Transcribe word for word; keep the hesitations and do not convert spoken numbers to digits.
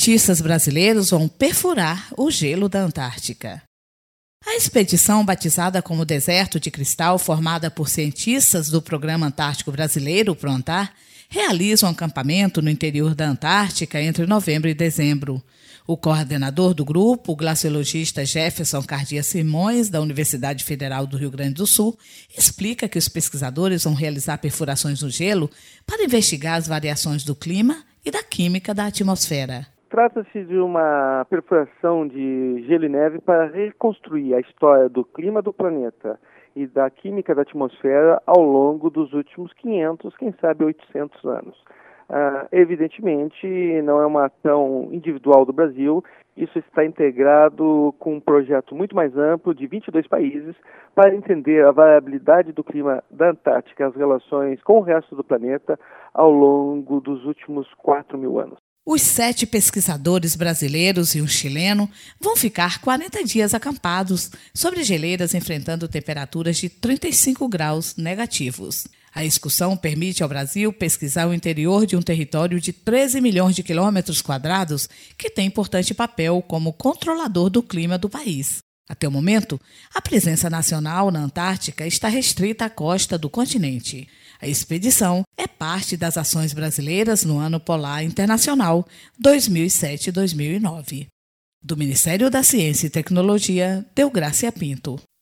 cientistas brasileiros vão perfurar o gelo da Antártica. A expedição, batizada como Deserto de Cristal, formada por cientistas do Programa Antártico Brasileiro, PROANTAR, realiza um acampamento no interior da Antártica entre novembro e dezembro. O coordenador do grupo, o glaciologista Jefferson Cardia Simões, da Universidade Federal do Rio Grande do Sul, explica que os pesquisadores vão realizar perfurações no gelo para investigar as variações do clima e da química da atmosfera. Trata-se de uma perfuração de gelo e neve para reconstruir a história do clima do planeta e da química da atmosfera ao longo dos últimos quinhentos, quem sabe oitocentos anos. Ah, evidentemente, não é uma ação individual do Brasil, isso está integrado com um projeto muito mais amplo de vinte e dois países para entender a variabilidade do clima da Antártica, as relações com o resto do planeta ao longo dos últimos quatro mil anos. Os sete pesquisadores brasileiros e um chileno vão ficar quarenta dias acampados sobre geleiras enfrentando temperaturas de trinta e cinco graus negativos. A excursão permite ao Brasil pesquisar o interior de um território de treze milhões de quilômetros quadrados que tem importante papel como controlador do clima do país. Até o momento, a presença nacional na Antártica está restrita à costa do continente. A expedição é parte das ações brasileiras no Ano Polar Internacional dois mil e sete a dois mil e nove. Do Ministério da Ciência e Tecnologia, Deográcia Pinto.